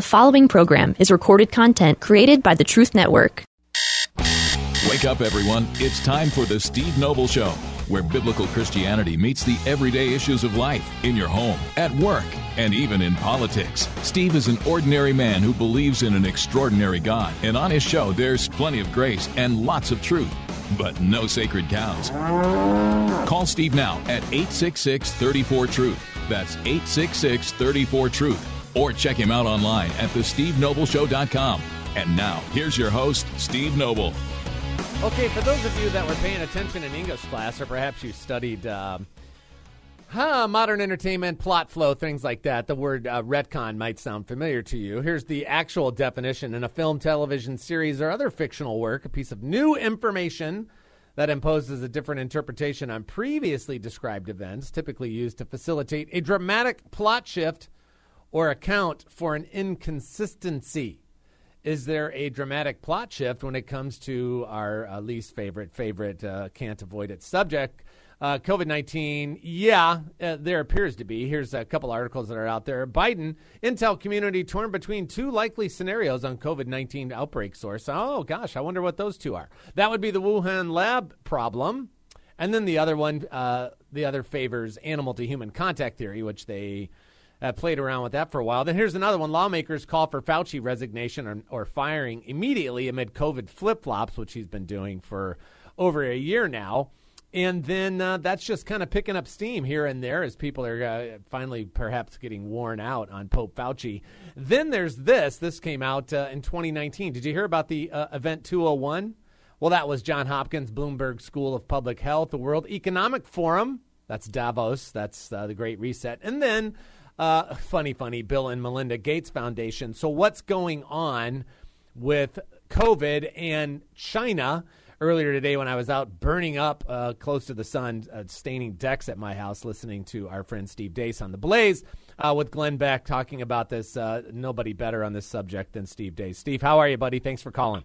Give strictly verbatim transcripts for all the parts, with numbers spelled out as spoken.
The following program is recorded content created by the Truth Network. Wake up, everyone. It's time for the Steve Noble Show, where biblical Christianity meets the everyday issues of life in your home, at work, and even in politics. Steve is an ordinary man who believes in an extraordinary God, and on his show, there's plenty of grace and lots of truth, but no sacred cows. Call Steve now at eight six six, three four, truth. That's eight six six, three four, truth. Or check him out online at the steve noble show dot com. And now, here's your host, Steve Noble. Okay, for those of you that were paying attention in English class, or perhaps you studied um, huh, modern entertainment, plot flow, things like that, the word uh, retcon might sound familiar to you. Here's the actual definition. In a film, television series, or other fictional work, a piece of new information that imposes a different interpretation on previously described events, typically used to facilitate a dramatic plot shift or account for an inconsistency. Is there a dramatic plot shift when it comes to our uh, least favorite, favorite, uh, can't avoid it subject, uh, covid nineteen? Yeah, uh, there appears to be. Here's a couple articles that are out there. Biden, Intel community torn between two likely scenarios on covid nineteen outbreak source. Oh, gosh, I wonder what those two are. That would be the Wuhan lab problem. And then the other one, uh, the other favors animal-to-human contact theory, which they Uh, played around with that for a while. Then here's another one. Lawmakers call for Fauci resignation or, or firing immediately amid COVID flip-flops, which he's been doing for over a year now. And then uh, that's just kind of picking up steam here and there as people are uh, finally perhaps getting worn out on Pope Fauci. Then there's this. This came out uh, in twenty nineteen. Did you hear about the uh, Event two oh one? Well, that was Johns Hopkins, Bloomberg School of Public Health, the World Economic Forum. That's Davos. That's uh, the Great Reset. And then Uh, funny, funny, Bill and Melinda Gates Foundation. So what's going on with COVID and China? Earlier today when I was out burning up uh, close to the sun, uh, staining decks at my house, listening to our friend Steve Deace on The Blaze uh, with Glenn Beck talking about this. Uh, nobody better on this subject than Steve Deace. Steve, how are you, buddy? Thanks for calling.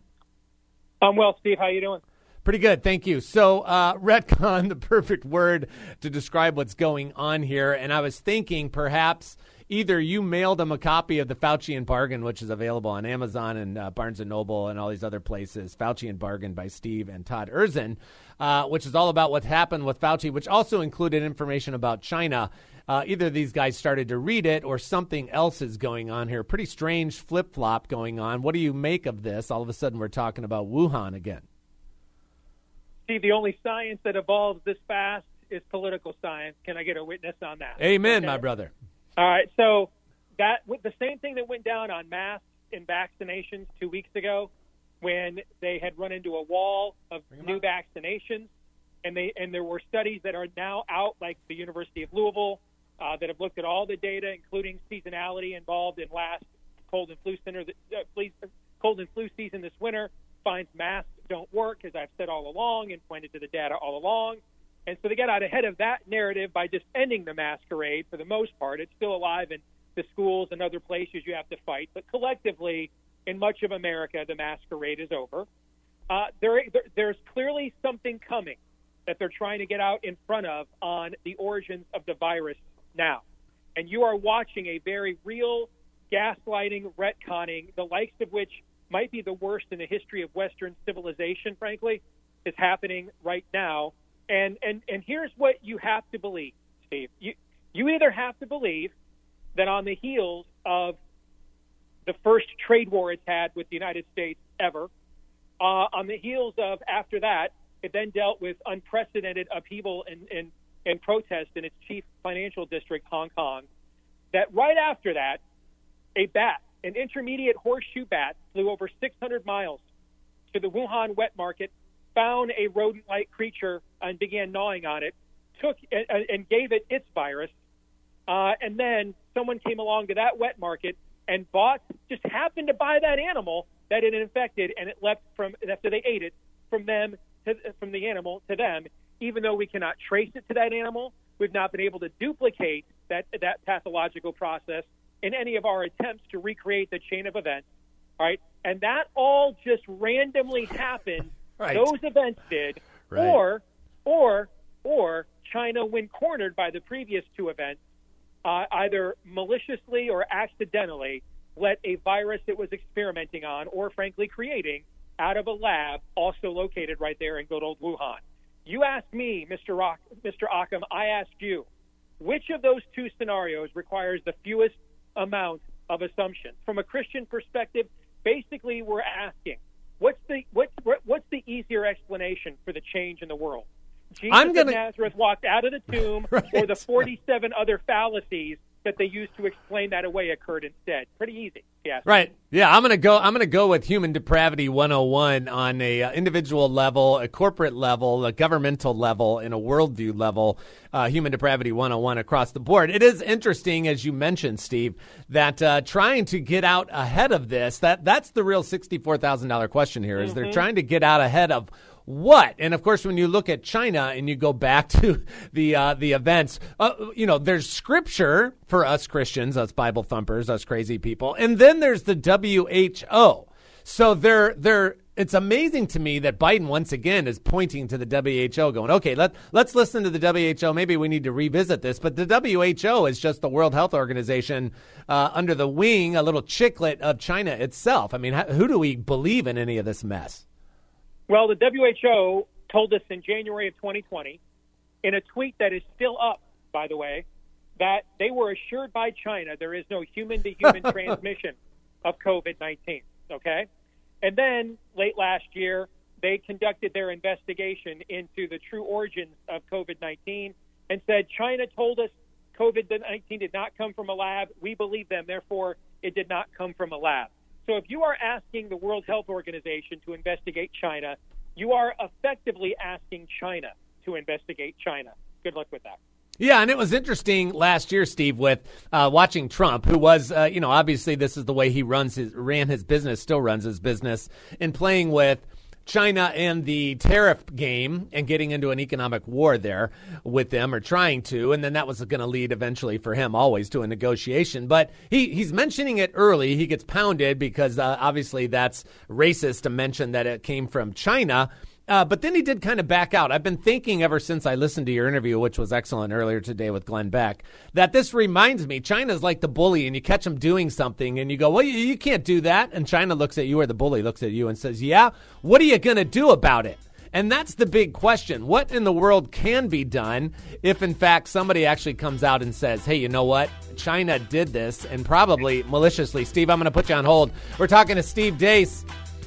I'm well, Steve. How you doing? Pretty good, thank you. So, uh, retcon, the perfect word to describe what's going on here. And I was thinking perhaps either you mailed them a copy of the Fauci and Bargain, which is available on Amazon and uh, Barnes and Noble and all these other places, Fauci and Bargain by Steve and Todd Erzin, uh, which is all about what happened with Fauci, which also included information about China. Uh, either of these guys started to read it or something else is going on here. Pretty strange flip-flop going on. What do you make of this? All of a sudden we're talking about Wuhan again. Steve, the only science that evolves this fast is political science. Can I get a witness on that? Amen, okay. My brother. All right, so that the same thing that went down on masks and vaccinations two weeks ago when they had run into a wall of new vaccinations, and they and there were studies that are now out, like the University of Louisville, uh, that have looked at all the data, including seasonality involved in last cold and flu center, uh, cold and flu season this winter. Finds masks don't work, as I've said all along and pointed to the data all along. And so they got out ahead of that narrative by just ending the masquerade for the most part. It's still alive in the schools and other places you have to fight. But collectively, in much of America, the masquerade is over. Uh, there, there, there's clearly something coming that they're trying to get out in front of on the origins of the virus now. And you are watching a very real gaslighting, retconning, the likes of which might be the worst in the history of Western civilization, frankly, is happening right now. And and and here's what you have to believe, Steve. You you either have to believe that on the heels of the first trade war it's had with the United States ever, uh, on the heels of, after that, it then dealt with unprecedented upheaval and, and, and protest in its chief financial district, Hong Kong, that right after that, a bat, an intermediate horseshoe bat, flew over six hundred miles to the Wuhan wet market, found a rodent-like creature and began gnawing on it, took and, and gave it its virus, uh, and then someone came along to that wet market and bought, just happened to buy that animal that it infected, and it left from after they ate it from them to, from the animal to them. Even though we cannot trace it to that animal, we've not been able to duplicate that that pathological process in any of our attempts to recreate the chain of events, all right? And that all just randomly happened. Right. Those events did, right. or, or, or China, when cornered by the previous two events, uh, either maliciously or accidentally let a virus it was experimenting on, or frankly creating, out of a lab also located right there in good old Wuhan. You asked me, Mister Rock, Mister Occam, I asked you, which of those two scenarios requires the fewest amount of assumptions? From a Christian perspective, basically we're asking, what's the what, what's the easier explanation for the change in the world? Jesus I'm gonna... of Nazareth walked out of the tomb, right. or the forty-seven other fallacies that they used to explain that away occurred instead? Pretty easy. Yeah. Right. Yeah, I'm going to go I'm going to go with human depravity one oh one on a uh, individual level, a corporate level, a governmental level, and a worldview level. Uh, human depravity one oh one across the board. It is interesting, as you mentioned, Steve, that uh, trying to get out ahead of this, that that's the real sixty-four thousand dollars question here, is mm-hmm. they're trying to get out ahead of what? And of course, when you look at China and you go back to the uh, the events, uh, you know, there's scripture for us Christians, us Bible thumpers, us crazy people, and then there's the W H O. So they're they're. It's amazing to me that Biden once again is pointing to the W H O, going, okay, let let's listen to the W H O. Maybe we need to revisit this, but the W H O is just the World Health Organization uh, under the wing, a little chicklet of China itself. I mean, how, who do we believe in any of this mess? Well, the W H O told us in January of twenty twenty, in a tweet that is still up, by the way, that they were assured by China there is no human-to-human transmission of COVID nineteen, okay? And then late last year, they conducted their investigation into the true origins of COVID nineteen and said China told us COVID nineteen did not come from a lab. We believe them. Therefore, it did not come from a lab. So if you are asking the World Health Organization to investigate China, you are effectively asking China to investigate China. Good luck with that. Yeah, and it was interesting last year, Steve, with uh, watching Trump, who was, uh, you know, obviously this is the way he runs his, ran his business, still runs his business, in playing with China and the tariff game and getting into an economic war there with them, or trying to, and then that was going to lead eventually for him always to a negotiation. But he, he's mentioning it early. He gets pounded because uh, obviously that's racist to mention that it came from China. Uh, but then he did kind of back out. I've been thinking ever since I listened to your interview, which was excellent earlier today with Glenn Beck, that this reminds me, China's like the bully, and you catch them doing something and you go, well, you, you can't do that. And China looks at you, or the bully looks at you and says, yeah, what are you going to do about it? And that's the big question. What in the world can be done if, in fact, somebody actually comes out and says, hey, you know what? China did this, and probably maliciously. Steve, I'm going to put you on hold. We're talking to Steve Deace.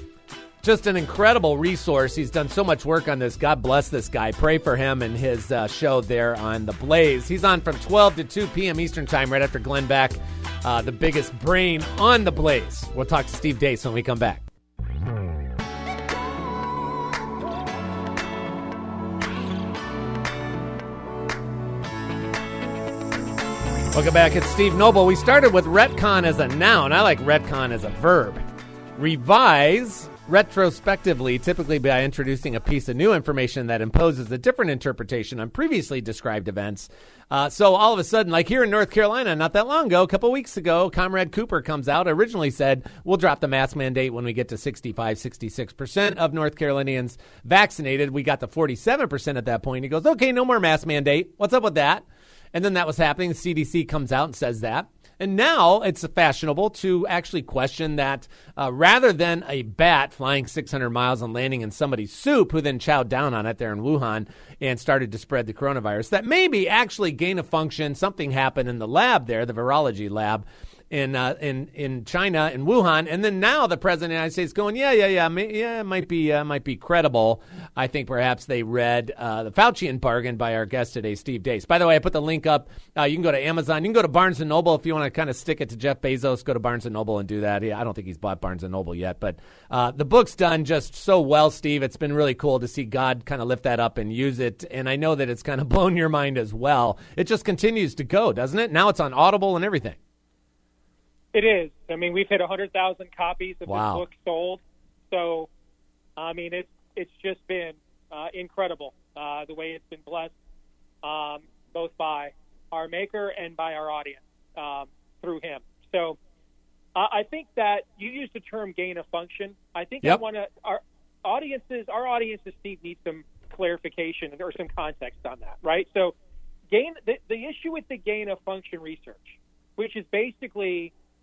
Just an incredible resource. He's done so much work on this. God bless this guy. Pray for him and his uh, show there on The Blaze. He's on from twelve to two p.m. Eastern Time, right after Glenn Beck, uh, the biggest brain on The Blaze. We'll talk to Steve Deace when we come back. Welcome back. It's Steve Noble. We started with retcon as a noun. I like retcon as a verb. Revise retrospectively, typically by introducing a piece of new information that imposes a different interpretation on previously described events. Uh, so all of a sudden, like here in North Carolina, not that long ago, a couple weeks ago, Comrade Cooper comes out, originally said, we'll drop the mask mandate when we get to sixty-five, sixty-six percent of North Carolinians vaccinated. We got to forty-seven percent at that point. He goes, okay, no more mask mandate. What's up with that? And then that was happening. The C D C comes out and says that. And now it's fashionable to actually question that uh, rather than a bat flying six hundred miles and landing in somebody's soup who then chowed down on it there in Wuhan and started to spread the coronavirus, that maybe actually gain of function, something happened in the lab there, the virology lab, in uh, in in China, in Wuhan, and then now the president of the United States going, yeah, yeah, yeah, may, yeah, it might be uh, might be credible. I think perhaps they read uh, the Faucian bargain by our guest today, Steve Deace. By the way, I put the link up. Uh, you can go to Amazon. You can go to Barnes and Noble if you want to kind of stick it to Jeff Bezos. Go to Barnes and Noble and do that. Yeah, I don't think he's bought Barnes and Noble yet, but uh, the book's done just so well, Steve. It's been really cool to see God kind of lift that up and use it, and I know that it's kind of blown your mind as well. It just continues to go, doesn't it? Now it's on Audible and everything. It is. I mean, we've hit one hundred thousand copies of wow. this book sold. So, I mean, it's it's just been uh, incredible uh, the way it's been blessed, um, both by our maker and by our audience um, through him. So, uh, I think that you used the term gain of function. I think yep. I want to our audiences, our audiences, Steve, need some clarification or some context on that, right? So, gain the, the issue with the gain of function research, which is basically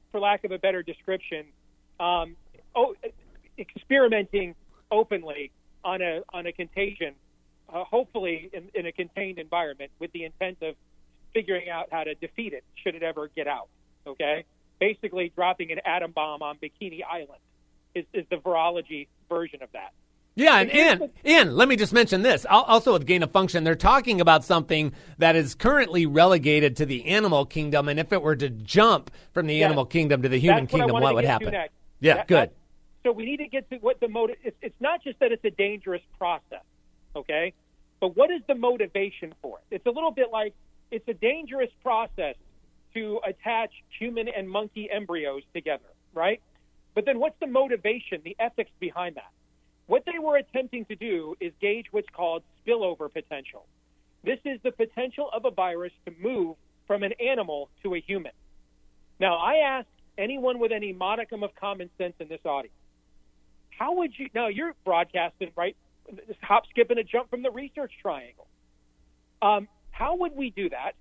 for lack of a better description, um, oh, experimenting openly on a on a contagion, uh, hopefully in, in a contained environment, with the intent of figuring out how to defeat it should it ever get out. Okay, basically dropping an atom bomb on Bikini Island is, is the virology version of that. Yeah, and Ian, Ian, let me just mention this. Also with gain of function, they're talking about something that is currently relegated to the animal kingdom, and if it were to jump from the yes. animal kingdom to the human That's what kingdom, what, what would happen? Next. Yeah, that, good. So we need to get to what the motive. It's, it's not just that it's a dangerous process, okay? But what is the motivation for it? It's a little bit like it's a dangerous process to attach human and monkey embryos together, right? But then what's the motivation, the ethics behind that? What they were attempting to do is gauge what's called spillover potential. This is the potential of a virus to move from an animal to a human. Now, I ask anyone with any modicum of common sense in this audience, how would you, now you're broadcasting, right? Hop, skip, and a jump from the research triangle. Um, how would we do that?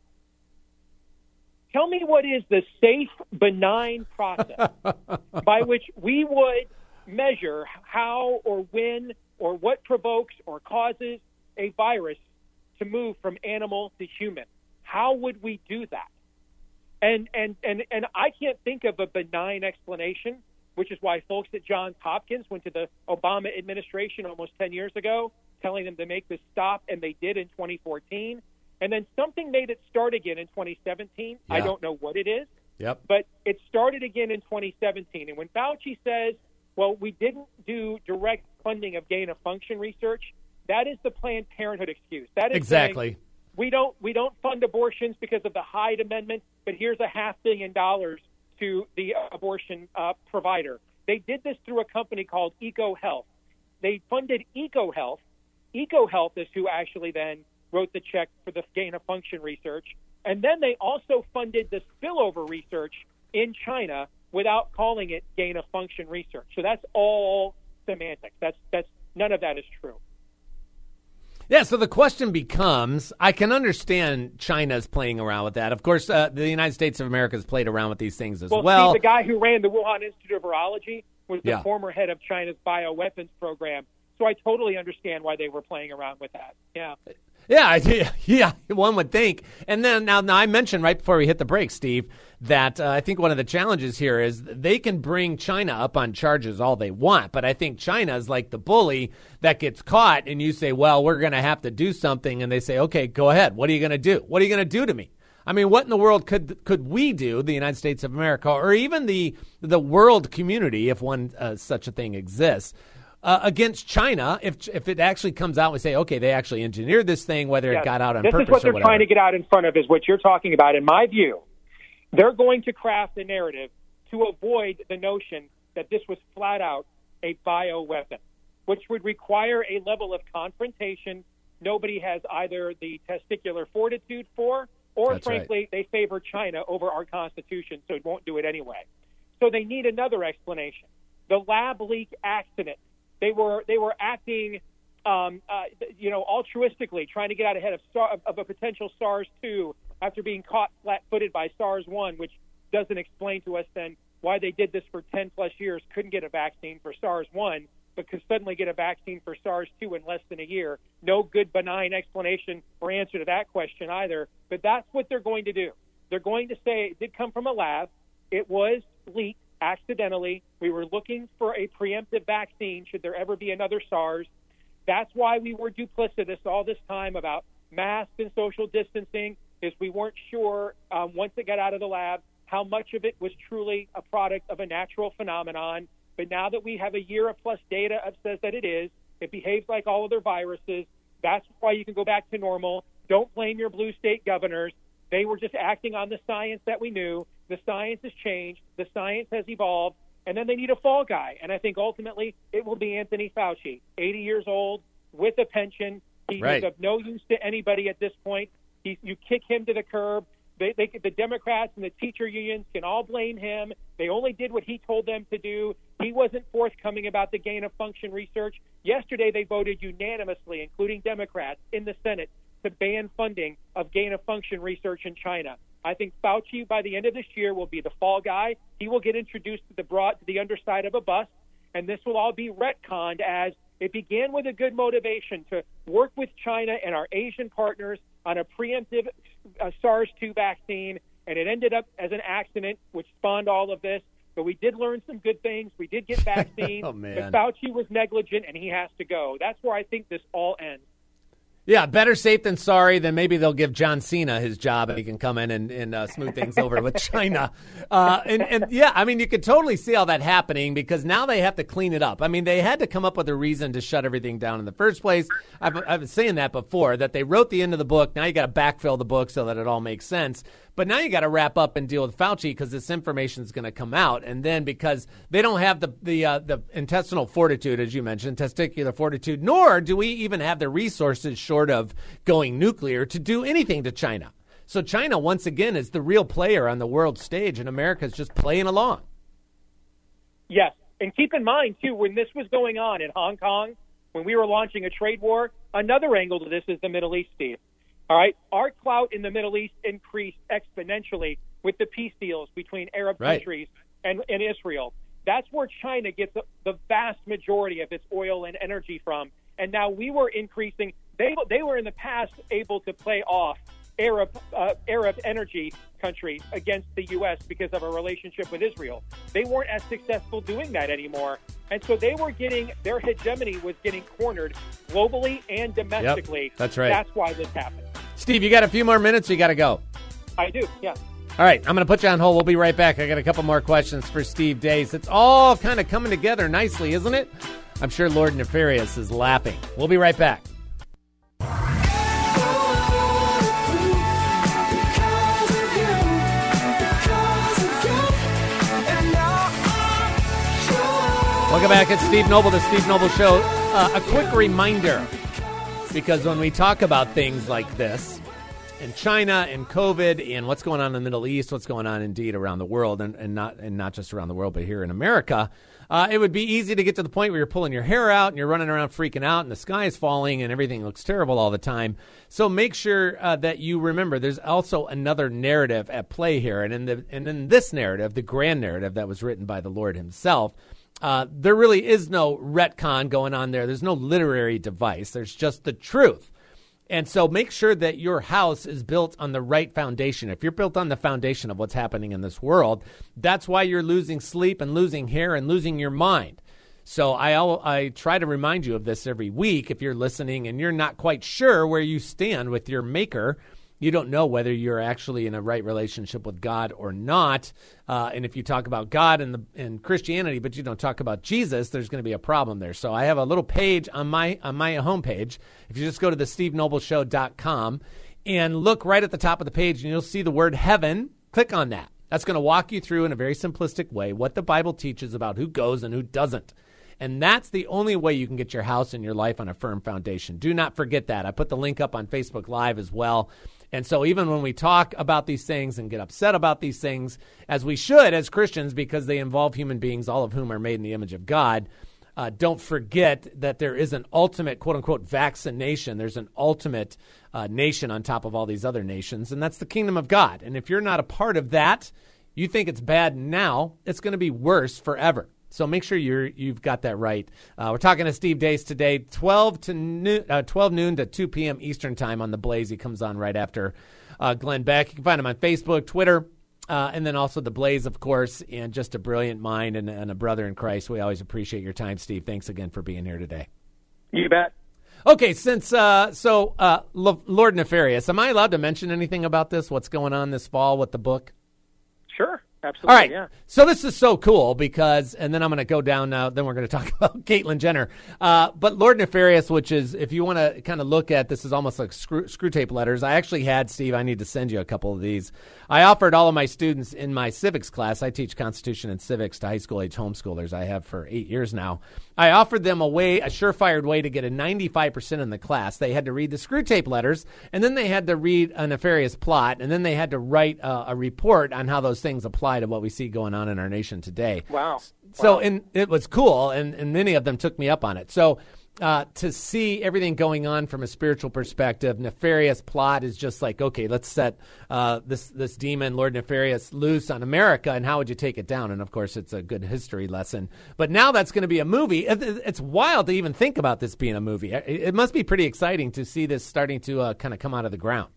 Tell me what is the safe, benign process by which we would measure how or when or what provokes or causes a virus to move from animal to human. How would we do that? And and and and I can't think of a benign explanation, which is why folks at Johns Hopkins went to the Obama administration almost ten years ago, telling them to make this stop, and they did in twenty fourteen. And then something made it start again in twenty seventeen. Yeah. I don't know what it is, yep. but it started again in twenty seventeen. And when Fauci says, well, we didn't do direct funding of gain-of-function research, that is the Planned Parenthood excuse. That is exactly. saying, we don't we don't fund abortions because of the Hyde Amendment, but here's a half billion dollars to the abortion uh, provider. They did this through a company called EcoHealth. They funded EcoHealth. EcoHealth is who actually then wrote the check for the gain-of-function research. And then they also funded the spillover research in China without calling it gain-of-function research. So that's all semantics. That's that's none of that is true. Yeah, so the question becomes, I can understand China's playing around with that. Of course, uh, the United States of America has played around with these things as well. Well, Steve, the guy who ran the Wuhan Institute of Virology was the yeah. former head of China's bioweapons program. So I totally understand why they were playing around with that. Yeah. Yeah, yeah, one would think. And then now, now I mentioned right before we hit the break, Steve, that uh, I think one of the challenges here is they can bring China up on charges all they want, but I think China is like the bully that gets caught, and you say, well, we're going to have to do something, and they say, okay, go ahead. What are you going to do? What are you going to do to me? I mean, what in the world could could we do, the United States of America, or even the the world community, if one uh, such a thing exists, Uh, against China, if if it actually comes out and we say, okay, they actually engineered this thing, whether yes. it got out on this purpose or whatever. This is what they're whatever. trying to get out in front of is what you're talking about. In my view, they're going to craft a narrative to avoid the notion that this was flat out a bioweapon, which would require a level of confrontation nobody has either the testicular fortitude for, or That's frankly, right. they favor China over our Constitution, so it won't do it anyway. So they need another explanation. The lab leak accident. They were they were acting, um, uh, you know, altruistically, trying to get out ahead of, SARS, of a potential SARS two after being caught flat-footed by SARS one, which doesn't explain to us then why they did this for ten plus years, couldn't get a vaccine for SARS one, but could suddenly get a vaccine for SARS two in less than a year. No good, benign explanation or answer to that question either. But that's what they're going to do. They're going to say it did come from a lab. It was leaked accidentally. We were looking for a preemptive vaccine should there ever be another SARS. That's why we were duplicitous all this time about masks and social distancing, is we weren't sure um, once it got out of the lab how much of it was truly a product of a natural phenomenon. But now that we have a year of plus data that says that it is, it behaves like all other viruses. That's why you can go back to normal. Don't blame your blue state governors. They were just acting on the science that we knew. The science has changed. The science has evolved. And then they need a fall guy. And I think ultimately it will be Anthony Fauci, eighty years old, with a pension. He Right. is of no use to anybody at this point. He, you kick him to the curb. They, they, the Democrats and the teacher unions can all blame him. They only did what he told them to do. He wasn't forthcoming about the gain of function research. Yesterday they voted unanimously, including Democrats in the Senate, to ban funding of gain-of-function research in China. I think Fauci, by the end of this year, will be the fall guy. He will get introduced to the broad, to the underside of a bus, and this will all be retconned as it began with a good motivation to work with China and our Asian partners on a preemptive uh, SARS two vaccine, and it ended up as an accident, which spawned all of this. But we did learn some good things. We did get vaccines. Oh, man. But Fauci was negligent, and he has to go. That's where I think this all ends. Yeah, better safe than sorry. Then maybe they'll give John Cena his job and he can come in and, and uh, smooth things over with China. Uh, and, and, yeah, I mean, you could totally see all that happening because now they have to clean it up. I mean, they had to come up with a reason to shut everything down in the first place. I've, I've been saying that before, that they wrote the end of the book. Now you got to backfill the book so that it all makes sense. But now you got to wrap up and deal with Fauci because this information is going to come out. And then because they don't have the the uh, the intestinal fortitude, as you mentioned, testicular fortitude, nor do we even have the resources short of going nuclear to do anything to China. So China, once again, is the real player on the world stage, and America's just playing along. Yes. And keep in mind, too, when this was going on in Hong Kong, when we were launching a trade war, another angle to this is the Middle East, Steve. All right, our clout in the Middle East increased exponentially with the peace deals between Arab right. countries and, and Israel. That's where China gets the, the vast majority of its oil and energy from. And now we were increasing. They they were in the past able to play off Arab uh, Arab energy countries against the U S because of a relationship with Israel. They weren't as successful doing that anymore. And so they were getting, their hegemony was getting cornered globally and domestically. Yep, that's right. That's why this happened. Steve, you got a few more minutes or you got to go? I do, yeah. All right, I'm going to put you on hold. We'll be right back. I got a couple more questions for Steve Deace. It's all kind of coming together nicely, isn't it? I'm sure Lord Nefarious is laughing. We'll be right back. Welcome back. It's Steve Noble, the Steve Noble Show. Uh, a quick reminder, because when we talk about things like this, and China and COVID and what's going on in the Middle East, what's going on indeed around the world, and, and not and not just around the world, but here in America, uh, it would be easy to get to the point where you're pulling your hair out and you're running around freaking out and the sky is falling and everything looks terrible all the time. So make sure uh, that you remember there's also another narrative at play here. And in the and in this narrative, the grand narrative that was written by the Lord himself, Uh, there really is no retcon going on there. There's no literary device. There's just the truth. And so make sure that your house is built on the right foundation. If you're built on the foundation of what's happening in this world, that's why you're losing sleep and losing hair and losing your mind. So I, I try to remind you of this every week. If you're listening and you're not quite sure where you stand with your maker, you don't know whether you're actually in a right relationship with God or not. Uh, and if you talk about God and, the, and Christianity, but you don't talk about Jesus, there's going to be a problem there. So I have a little page on my on my homepage. If you just go to the steve noble show dot com and look right at the top of the page, and you'll see the word heaven. Click on that. That's going to walk you through in a very simplistic way what the Bible teaches about who goes and who doesn't. And that's the only way you can get your house and your life on a firm foundation. Do not forget that. I put the link up on Facebook Live as well. And so even when we talk about these things and get upset about these things, as we should as Christians because they involve human beings, all of whom are made in the image of God, uh, don't forget that there is an ultimate, quote-unquote, vaccination. There's an ultimate uh, nation on top of all these other nations, and that's the kingdom of God. And if you're not a part of that, you think it's bad now, it's going to be worse forever. So make sure you're, you've got that right. Uh, we're talking to Steve Deace today, twelve to noon, uh, twelve noon to two p.m. Eastern time on The Blaze. He comes on right after uh, Glenn Beck. You can find him on Facebook, Twitter, uh, and then also The Blaze, of course, and just a brilliant mind and, and a brother in Christ. We always appreciate your time, Steve. Thanks again for being here today. You bet. Okay, since uh, so uh, L- Lord Nefarious, am I allowed to mention anything about this? What's going on this fall with the book? Sure. Absolutely, all right. Yeah. So this is so cool because, and then I'm going to go down now, then we're going to talk about Caitlyn Jenner. Uh, but Lord Nefarious, which is, if you want to kind of look at, this is almost like screw, screw tape letters. I actually had, Steve, I need to send you a couple of these. I offered all of my students in my civics class, I teach Constitution and civics to high school age homeschoolers. I have for eight years now. I offered them a way, a surefire way to get a ninety-five percent in the class. They had to read the screw tape letters, and then they had to read a nefarious plot, and then they had to write a, a report on how those things apply apply to what we see going on in our nation today. Wow. So, wow. and it was cool, and, and many of them took me up on it. So, uh, to see everything going on from a spiritual perspective, Nefarious plot is just like, okay, let's set uh, this this demon, Lord Nefarious, loose on America, and how would you take it down? And, of course, it's a good history lesson. But now that's going to be a movie. It, it's wild to even think about this being a movie. It, it must be pretty exciting to see this starting to uh, kind of come out of the ground.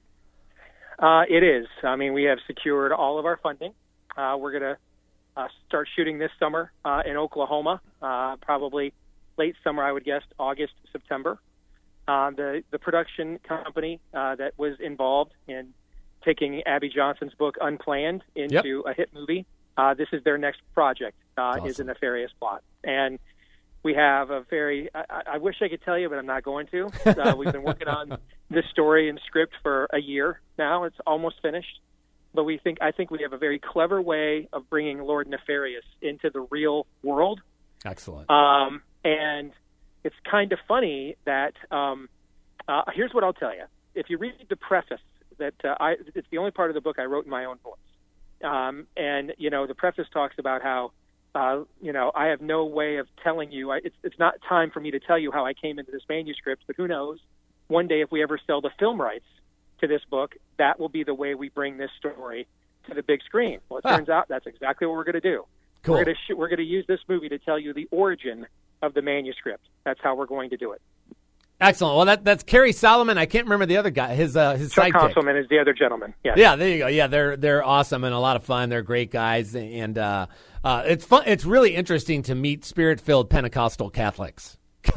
Uh, it is. I mean, we have secured all of our funding. Uh, we're going to uh, start shooting this summer uh, in Oklahoma, uh, probably late summer, I would guess, August, September. Uh, the, the production company uh, that was involved in taking Abby Johnson's book Unplanned into yep. a hit movie, uh, this is their next project, uh, awesome. is a Nefarious plot. And we have a very, I, I wish I could tell you, but I'm not going to. Uh, we've been working on this story and script for a year now. It's almost finished. But we think, I think we have a very clever way of bringing Lord Nefarious into the real world. Excellent. Um, and it's kind of funny that, um, uh, here's what I'll tell you. If you read the preface, that uh, I, it's the only part of the book I wrote in my own voice. Um, and, you know, the preface talks about how, uh, you know, I have no way of telling you. I, it's, it's not time for me to tell you how I came into this manuscript, but who knows? One day, if we ever sell the film rights to this book, that will be the way we bring this story to the big screen. Well, it ah. turns out that's exactly what we're going to do. Cool. We're going to sh- we're going to use this movie to tell you the origin of the manuscript. That's how we're going to do it. Excellent. Well, that that's Kerry Solomon. I can't remember the other guy. His uh, his Chuck sidekick. Conselman is the other gentleman. Yes. Yeah, there you go. Yeah, they're they're awesome and a lot of fun. They're great guys, and uh, uh, it's fun. It's really interesting to meet spirit-filled Pentecostal Catholics.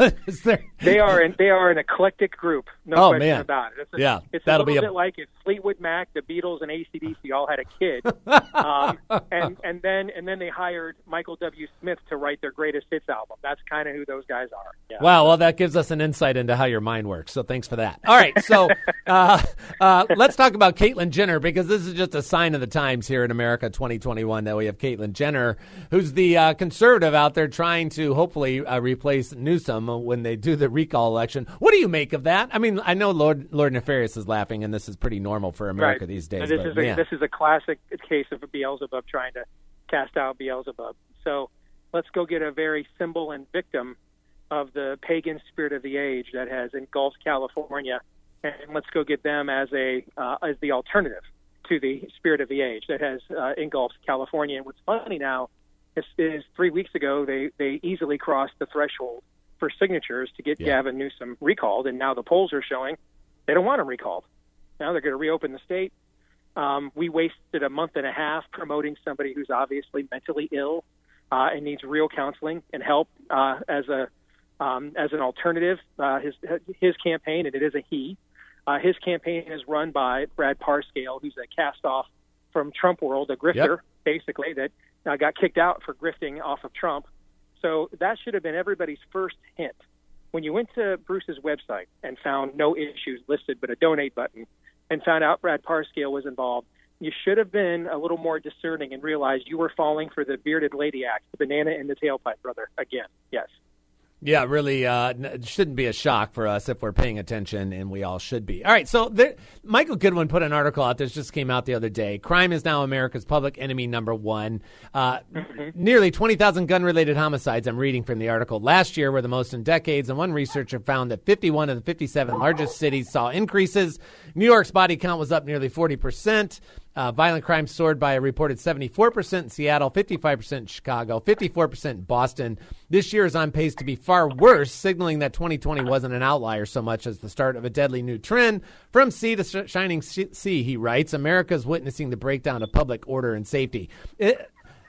they are an, they are an eclectic group. No oh, question man. about it. It's a, yeah, it's that'll a little be a... bit like if Fleetwood Mac, the Beatles, and A C D C all had a kid, um, and and then and then they hired Michael W. Smith to write their greatest hits album. That's kind of who those guys are. Yeah. Wow. Well, that gives us an insight into how your mind works. So thanks for that. All right. So uh, uh, let's talk about Caitlyn Jenner, because this is just a sign of the times here in America, twenty twenty-one, that we have Caitlyn Jenner, who's the uh, conservative out there trying to hopefully uh, replace Newsom when they do the recall election. What do you make of that? I mean, I know Lord Lord Nefarious is laughing, and this is pretty normal for America right. these days. This but, is a, yeah. this is a classic case of a Beelzebub trying to cast out Beelzebub. So let's go get a very symbol and victim of the pagan spirit of the age that has engulfed California, and let's go get them as a uh, as the alternative to the spirit of the age that has uh, engulfed California. And what's funny now is, is three weeks ago they they easily crossed the threshold for signatures to get yeah. Gavin Newsom recalled, and now the polls are showing they don't want him recalled. Now they're going to reopen the state. Um, we wasted a month and a half promoting somebody who's obviously mentally ill uh, and needs real counseling and help uh, as a um, as an alternative. Uh, his his campaign, and it is a he. Uh, his campaign is run by Brad Parscale, who's a cast-off from Trump world, a grifter, yep. basically, that uh, got kicked out for grifting off of Trump. So that should have been everybody's first hint. When you went to Bruce's website and found no issues listed but a donate button and found out Brad Parscale was involved, you should have been a little more discerning and realized you were falling for the bearded lady act, the banana in the tailpipe, brother, again. Yes. Yeah, really uh, it shouldn't be a shock for us if we're paying attention, and we all should be. All right, so there, Michael Goodwin put an article out that just came out the other day. Crime is now America's public enemy number one. Uh, mm-hmm. Nearly twenty thousand gun-related homicides, I'm reading from the article, last year were the most in decades, and one researcher found that fifty-one of the fifty-seven largest cities saw increases. New York's body count was up nearly forty percent. Uh, violent crime soared by a reported seventy-four percent in Seattle, fifty-five percent in Chicago, fifty-four percent in Boston. This year is on pace to be far worse, signaling that twenty twenty wasn't an outlier so much as the start of a deadly new trend. From sea to shining sea, he writes, America's witnessing the breakdown of public order and safety. It,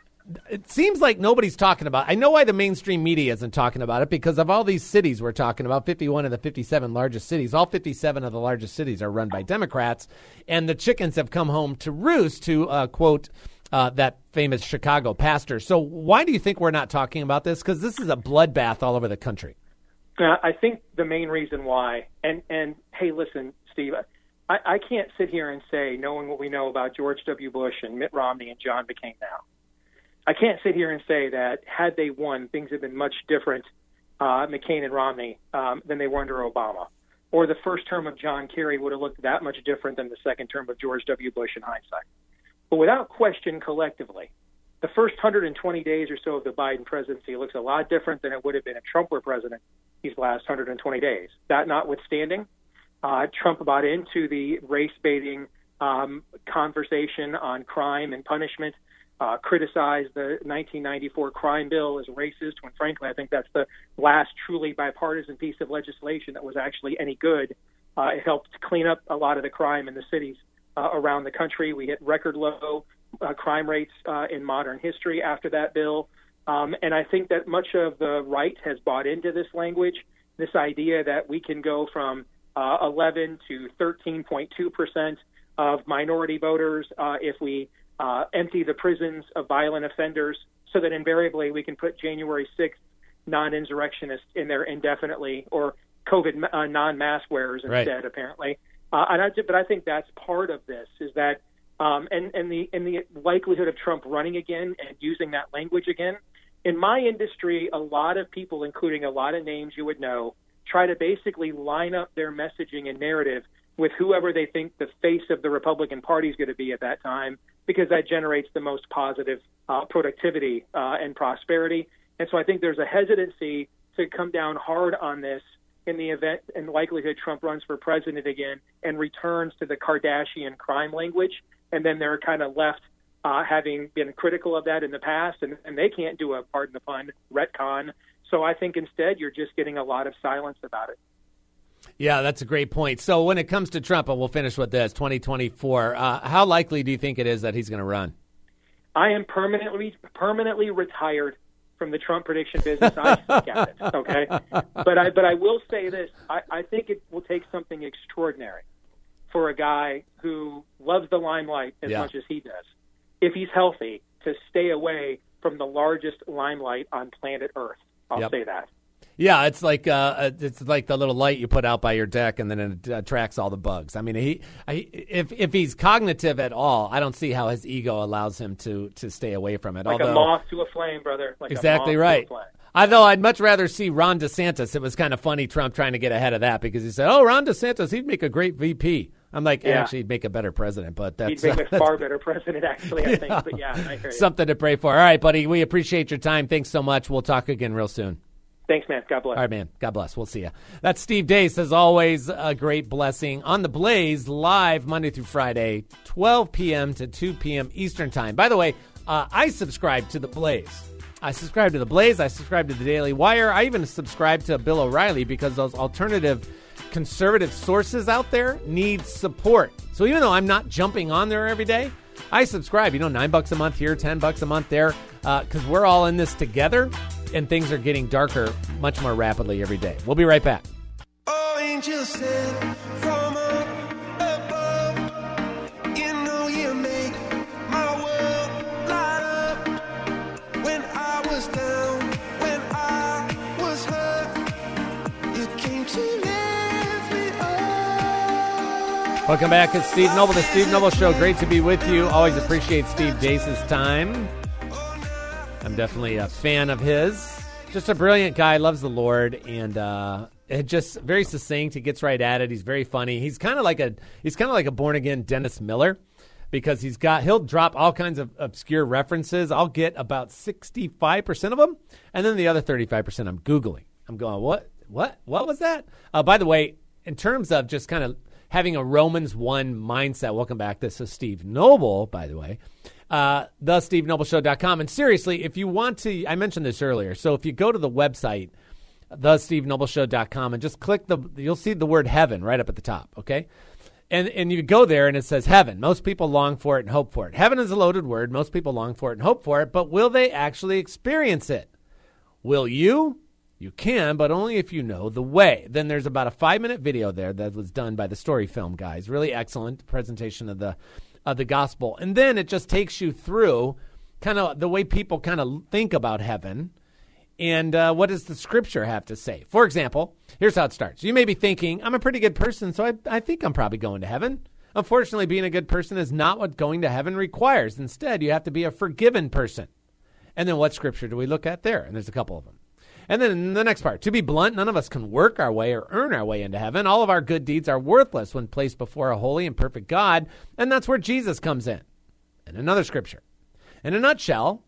It seems like nobody's talking about it. I know why the mainstream media isn't talking about it, because of all these cities we're talking about, fifty-one of the fifty-seven largest cities, all fifty-seven of the largest cities are run by Democrats, and the chickens have come home to roost, to uh, quote uh, that famous Chicago pastor. So why do you think we're not talking about this? Because this is a bloodbath all over the country. Uh, I think the main reason why, and, and hey, listen, Steve, I, I can't sit here and say, knowing what we know about George W. Bush and Mitt Romney and John McCain now, I can't sit here and say that had they won, things have been much different, uh, McCain and Romney, um, than they were under Obama. Or the first term of John Kerry would have looked that much different than the second term of George W. Bush in hindsight. But without question, collectively, the first one hundred twenty days or so of the Biden presidency looks a lot different than it would have been if Trump were president these last one hundred twenty days. That notwithstanding, uh, Trump bought into the race-baiting um, conversation on crime and punishment, uh, criticized the nineteen ninety-four crime bill as racist, when frankly I think that's the last truly bipartisan piece of legislation that was actually any good. Uh, it helped clean up a lot of the crime in the cities uh, around the country. We hit record low uh, crime rates uh, in modern history after that bill. Um, and I think that much of the right has bought into this language, this idea that we can go from uh, eleven to thirteen point two percent of minority voters uh, if we uh, empty the prisons of violent offenders, so that invariably we can put January sixth non-insurrectionists in there indefinitely, or COVID uh, non-mask wearers instead, right. apparently. Uh, and I, but I think that's part of this, is that, um, and, and, the, and the likelihood of Trump running again and using that language again. In my industry, a lot of people, including a lot of names you would know, try to basically line up their messaging and narrative with whoever they think the face of the Republican Party is going to be at that time, because that generates the most positive uh, productivity uh, and prosperity. And so I think there's a hesitancy to come down hard on this in the event and likelihood Trump runs for president again and returns to the Kardashian crime language. And then they're kind of left uh, having been critical of that in the past, and, and they can't do a, pardon the pun, retcon. So I think instead you're just getting a lot of silence about it. Yeah, that's a great point. So when it comes to Trump, and we'll finish with this, twenty twenty-four, uh, how likely do you think it is that he's going to run? I am permanently permanently retired from the Trump prediction business. I suck at it, okay? But I but I will say this. I, I think it will take something extraordinary for a guy who loves the limelight as yeah. much as he does, if he's healthy, to stay away from the largest limelight on planet Earth. I'll yep. say that. Yeah, it's like uh, it's like the little light you put out by your deck, and then it attracts all the bugs. I mean, he, I, if if he's cognitive at all, I don't see how his ego allows him to to stay away from it. Like Although, a moth to a flame, brother. Like exactly a moth right. To a flame. Although I'd much rather see Ron DeSantis. It was kind of funny, Trump trying to get ahead of that, because he said, "Oh, Ron DeSantis, he'd make a great V P." I'm like, yeah. actually, he'd make a better president, but that's he'd make uh, a far better president, actually. I yeah. think, but yeah, I hear you. Something to pray for. All right, buddy, we appreciate your time. Thanks so much. We'll talk again real soon. Thanks, man. God bless. All right, man. God bless. We'll see you. That's Steve Deace, as always, a great blessing. On The Blaze, live Monday through Friday, twelve p.m. to two p.m. Eastern Time. By the way, uh, I subscribe to The Blaze. I subscribe to The Blaze. I subscribe to The Daily Wire. I even subscribe to Bill O'Reilly, because those alternative conservative sources out there need support. So even though I'm not jumping on there every day, I subscribe. You know, nine bucks a month here, ten bucks a month there, because uh, we're all in this together. And things are getting darker much more rapidly every day. We'll be right back. Oh, angels sent from above. You know you make my world light up. When I was down, when I was hurt, you came to lift me up. Welcome back. It's Steve Noble, the Steve Noble Show. Great to be with you. Always appreciate Steve Deace's time. I'm definitely a fan of his. Just a brilliant guy, loves the Lord, and uh, just very succinct. He gets right at it. He's very funny. He's kind of like a he's kind of like a born again Dennis Miller, because he's got he'll drop all kinds of obscure references. I'll get about sixty-five percent of them, and then the other thirty-five percent I'm Googling. I'm going, what what what was that? Uh, by the way, in terms of just kind of having a Romans one mindset. Welcome back. This is Steve Noble, by the way. Uh, the steve noble show dot com. And seriously, if you want to, I mentioned this earlier. So if you go to the website, the steve noble show dot com, and just click the, you'll see the word heaven right up at the top. Okay. And, and you go there and it says heaven. Most people long for it and hope for it. Heaven is a loaded word. Most people long for it and hope for it, but will they actually experience it? Will you? You can, but only if you know the way. Then there's about a five minute video there that was done by the Story Film guys. Really excellent presentation of the of the gospel. And then it just takes you through kind of the way people kind of think about heaven and uh, what does the scripture have to say. For example, here's how it starts. You may be thinking, I'm a pretty good person, so I, I think I'm probably going to heaven. Unfortunately, being a good person is not what going to heaven requires. Instead, you have to be a forgiven person. And then what scripture do we look at there? And there's a couple of them. And then in the next part, to be blunt, none of us can work our way or earn our way into heaven. All of our good deeds are worthless when placed before a holy and perfect God, and that's where Jesus comes in. And another scripture. In a nutshell,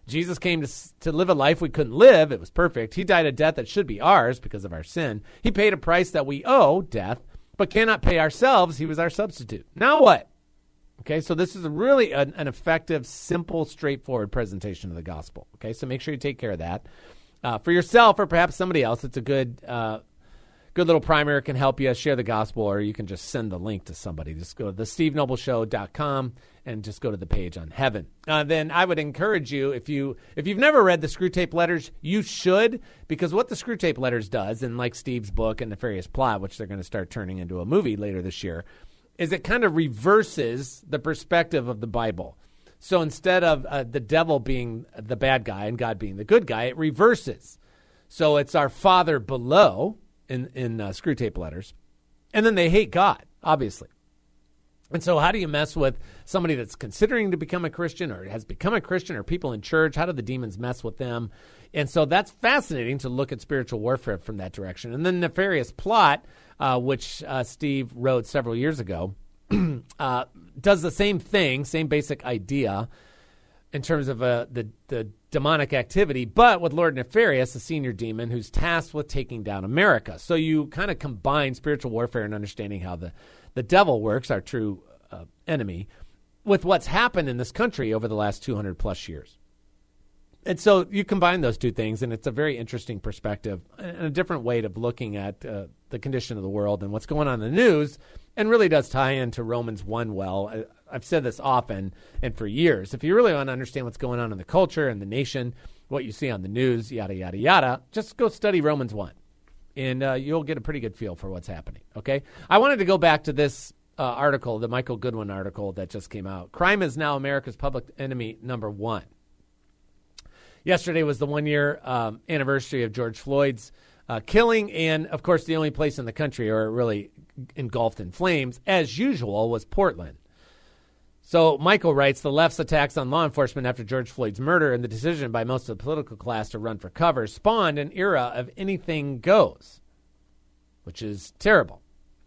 Jesus came to, to live a life we couldn't live. It was perfect. He died a death that should be ours because of our sin. He paid a price that we owe, death, but cannot pay ourselves. He was our substitute. Now what? Okay, so this is a really an, an effective, simple, straightforward presentation of the gospel. Okay, so make sure you take care of that. Uh, for yourself or perhaps somebody else, it's a good uh, good little primer. It can help you share the gospel, or you can just send the link to somebody. Just go to the steve noble show dot com and just go to the page on heaven. Uh, then I would encourage you, if, you, if you've never read the Screw Tape Letters, you should, because what the Screw Tape Letters does, and like Steve's book and Nefarious Plot, which they're going to start turning into a movie later this year, is it kind of reverses the perspective of the Bible. So instead of uh, the devil being the bad guy and God being the good guy, it reverses. So it's our Father below in, in uh, Screw Tape Letters. And then they hate God, obviously. And so how do you mess with somebody that's considering to become a Christian or has become a Christian, or people in church? How do the demons mess with them? And so that's fascinating to look at spiritual warfare from that direction. And then Nefarious Plot, uh, which uh, Steve wrote several years ago, uh, does the same thing, same basic idea in terms of uh, the, the demonic activity, but with Lord Nefarious, a senior demon who's tasked with taking down America. So you kind of combine spiritual warfare and understanding how the, the devil works, our true uh, enemy, with what's happened in this country over the last two hundred plus years. And so you combine those two things, and it's a very interesting perspective and a different way of looking at uh, the condition of the world and what's going on in the news, and really does tie into Romans one well. I've said this often and for years. If you really want to understand what's going on in the culture and the nation, what you see on the news, yada, yada, yada, just go study Romans one, and uh, you'll get a pretty good feel for what's happening, okay? I wanted to go back to this uh, article, the Michael Goodwin article that just came out. Crime is now America's public enemy number one. Yesterday was the one-year um, anniversary of George Floyd's uh, killing, and, of course, the only place in the country where it really engulfed in flames, as usual, was Portland. So Michael writes, the left's attacks on law enforcement after George Floyd's murder and the decision by most of the political class to run for cover spawned an era of anything goes, which is terrible.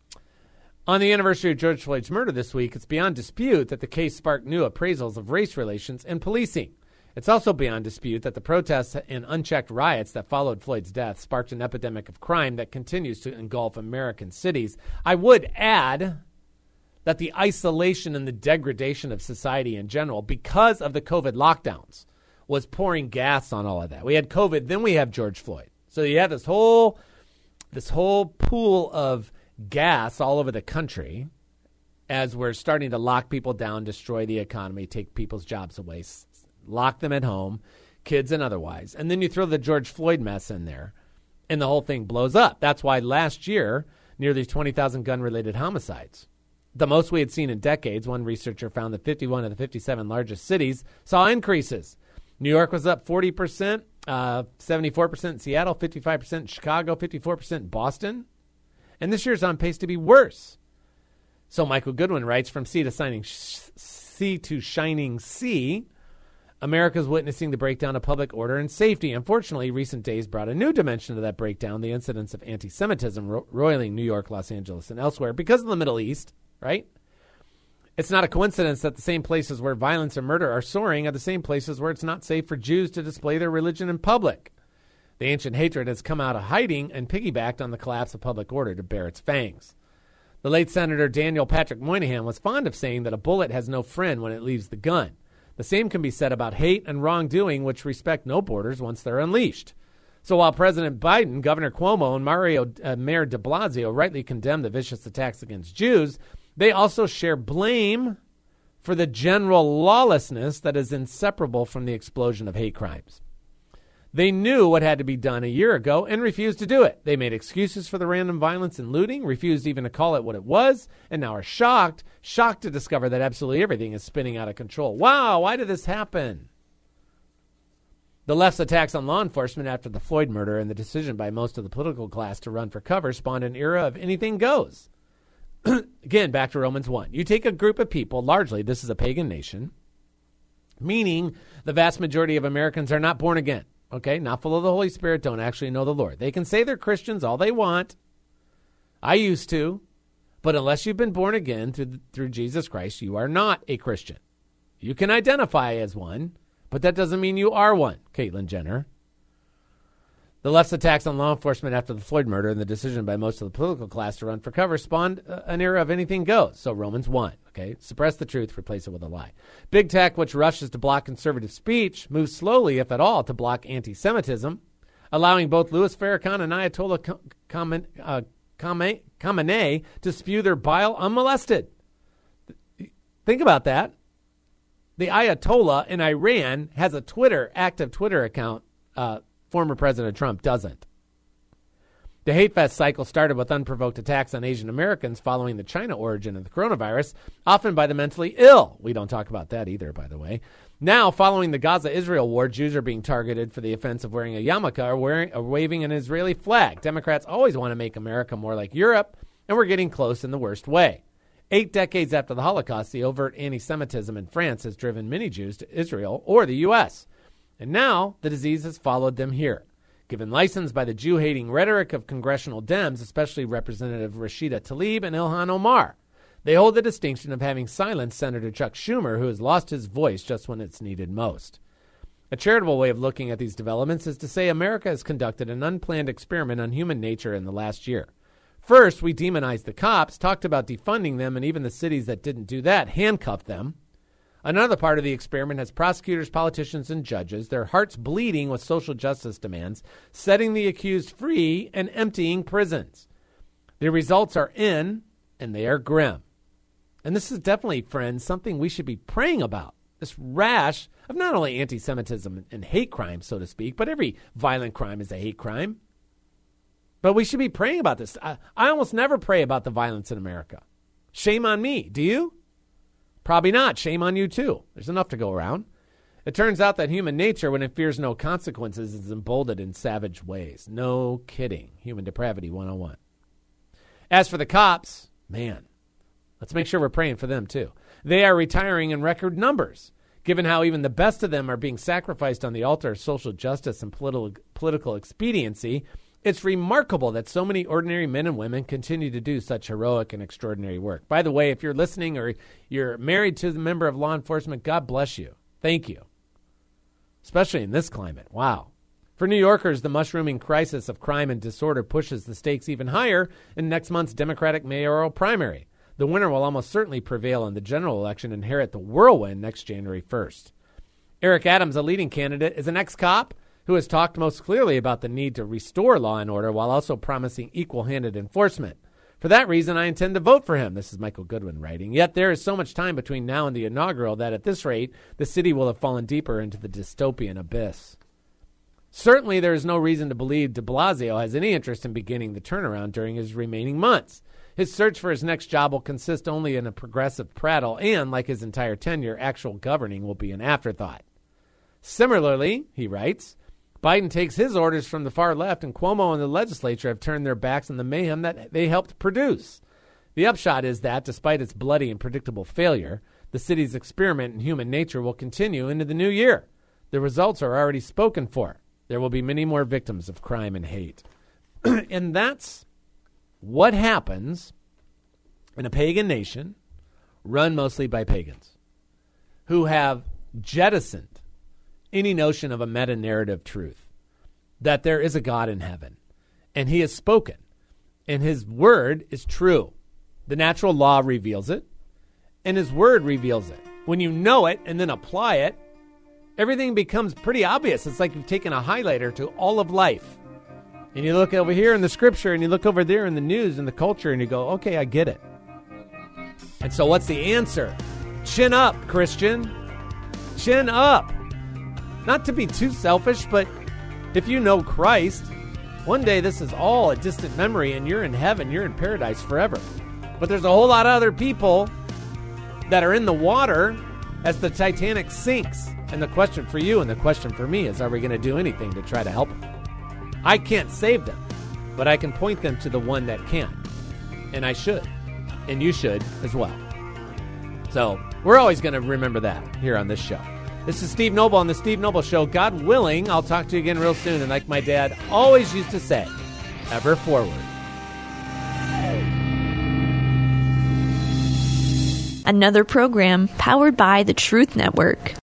On the anniversary of George Floyd's murder this week, it's beyond dispute that the case sparked new appraisals of race relations and policing. It's also beyond dispute that the protests and unchecked riots that followed Floyd's death sparked an epidemic of crime that continues to engulf American cities. I would add that the isolation and the degradation of society in general, because of the COVID lockdowns, was pouring gas on all of that. We had COVID, then we have George Floyd. So you have this whole, this whole pool of gas all over the country as we're starting to lock people down, destroy the economy, take people's jobs away, lock them at home, kids and otherwise. And then you throw the George Floyd mess in there, and the whole thing blows up. That's why last year, nearly twenty thousand gun-related homicides, the most we had seen in decades. One researcher found that fifty-one of the fifty-seven largest cities saw increases. New York was up forty percent, uh, seventy-four percent in Seattle, fifty-five percent in Chicago, fifty-four percent in Boston. And this year's on pace to be worse. So Michael Goodwin writes, from sea to shining, sea to shining sea, America's witnessing the breakdown of public order and safety. Unfortunately, recent days brought a new dimension to that breakdown, the incidents of anti-Semitism ro- roiling New York, Los Angeles, and elsewhere because of the Middle East, right? It's not a coincidence that the same places where violence and murder are soaring are the same places where it's not safe for Jews to display their religion in public. The ancient hatred has come out of hiding and piggybacked on the collapse of public order to bear its fangs. The late Senator Daniel Patrick Moynihan was fond of saying that a bullet has no friend when it leaves the gun. The same can be said about hate and wrongdoing, which respect no borders once they're unleashed. So while President Biden, Governor Cuomo, and Mario, uh, Mayor de Blasio rightly condemn the vicious attacks against Jews, they also share blame for the general lawlessness that is inseparable from the explosion of hate crimes. They knew what had to be done a year ago and refused to do it. They made excuses for the random violence and looting, refused even to call it what it was, and now are shocked, shocked to discover that absolutely everything is spinning out of control. Wow, why did this happen? The left's attacks on law enforcement after the Floyd murder and the decision by most of the political class to run for cover spawned an era of anything goes. Again, back to Romans one. You take a group of people, largely this is a pagan nation, meaning the vast majority of Americans are not born again. Okay, not full of the Holy Spirit, don't actually know the Lord. They can say they're Christians all they want. I used to. But unless you've been born again through, through Jesus Christ, you are not a Christian. You can identify as one, but that doesn't mean you are one, Caitlyn Jenner. The left's attacks on law enforcement after the Floyd murder and the decision by most of the political class to run for cover spawned uh, an era of anything goes. So Romans one, okay? Suppress the truth, replace it with a lie. Big tech, which rushes to block conservative speech, moves slowly, if at all, to block anti-Semitism, allowing both Louis Farrakhan and Ayatollah Khamenei uh, Khamenei to spew their bile unmolested. Think about that. The Ayatollah in Iran has a Twitter, active Twitter account. Uh, former President Trump doesn't. The hate fest cycle started with unprovoked attacks on Asian Americans following the China origin of the coronavirus, often by the mentally ill. We don't talk about that either, by the way. Now, following the Gaza-Israel war, Jews are being targeted for the offense of wearing a yarmulke or, wearing, or waving an Israeli flag. Democrats always want to make America more like Europe, and we're getting close in the worst way. Eight decades after the Holocaust, the overt anti-Semitism in France has driven many Jews to Israel or the U S And now the disease has followed them here. Given license by the Jew-hating rhetoric of congressional Dems, especially Representative Rashida Tlaib and Ilhan Omar, they hold the distinction of having silenced Senator Chuck Schumer, who has lost his voice just when it's needed most. A charitable way of looking at these developments is to say America has conducted an unplanned experiment on human nature in the last year. First, we demonized the cops, talked about defunding them, and even the cities that didn't do that handcuffed them. Another part of the experiment has prosecutors, politicians, and judges, their hearts bleeding with social justice demands, setting the accused free and emptying prisons. The results are in, and they are grim. And this is definitely, friends, something we should be praying about. This rash of not only anti-Semitism and hate crime, so to speak, but every violent crime is a hate crime. But we should be praying about this. I, I almost never pray about the violence in America. Shame on me. Do you? Probably not. Shame on you, too. There's enough to go around. It turns out that human nature, when it fears no consequences, is emboldened in savage ways. No kidding. Human depravity one oh one. As for the cops, man, let's make sure we're praying for them, too. They are retiring in record numbers. Given how even the best of them are being sacrificed on the altar of social justice and political political expediency, it's remarkable that so many ordinary men and women continue to do such heroic and extraordinary work. By the way, if you're listening or you're married to a member of law enforcement, God bless you. Thank you. Especially in this climate. Wow. For New Yorkers, the mushrooming crisis of crime and disorder pushes the stakes even higher in next month's Democratic mayoral primary. The winner will almost certainly prevail in the general election and inherit the whirlwind next January first. Eric Adams, a leading candidate, is an ex-cop who has talked most clearly about the need to restore law and order while also promising equal-handed enforcement. For that reason, I intend to vote for him. This is Michael Goodwin writing. Yet there is so much time between now and the inaugural that at this rate, the city will have fallen deeper into the dystopian abyss. Certainly, there is no reason to believe de Blasio has any interest in beginning the turnaround during his remaining months. His search for his next job will consist only in a progressive prattle and, like his entire tenure, actual governing will be an afterthought. Similarly, he writes, Biden takes his orders from the far left, and Cuomo and the legislature have turned their backs on the mayhem that they helped produce. The upshot is that, despite its bloody and predictable failure, the city's experiment in human nature will continue into the new year. The results are already spoken for. There will be many more victims of crime and hate. And that's what happens in a pagan nation run mostly by pagans who have jettisoned any notion of a meta-narrative truth, that there is a God in heaven, and he has spoken, and his word is true. The natural law reveals it, and his word reveals it. When you know it and then apply it, everything becomes pretty obvious. It's like you've taken a highlighter to all of life. And you look over here in the scripture, and you look over there in the news and the culture, and you go, okay, I get it. And so what's the answer? Chin up, Christian. Chin up. Not to be too selfish, but if you know Christ, one day this is all a distant memory and you're in heaven, you're in paradise forever. But there's a whole lot of other people that are in the water as the Titanic sinks. And the question for you and the question for me is, are we going to do anything to try to help them? I can't save them, but I can point them to the one that can. And I should. And you should as well. So we're always going to remember that here on this show. This is Steve Noble on the Steve Noble Show. God willing, I'll talk to you again real soon. And like my dad always used to say, ever forward. Another program powered by the Truth Network.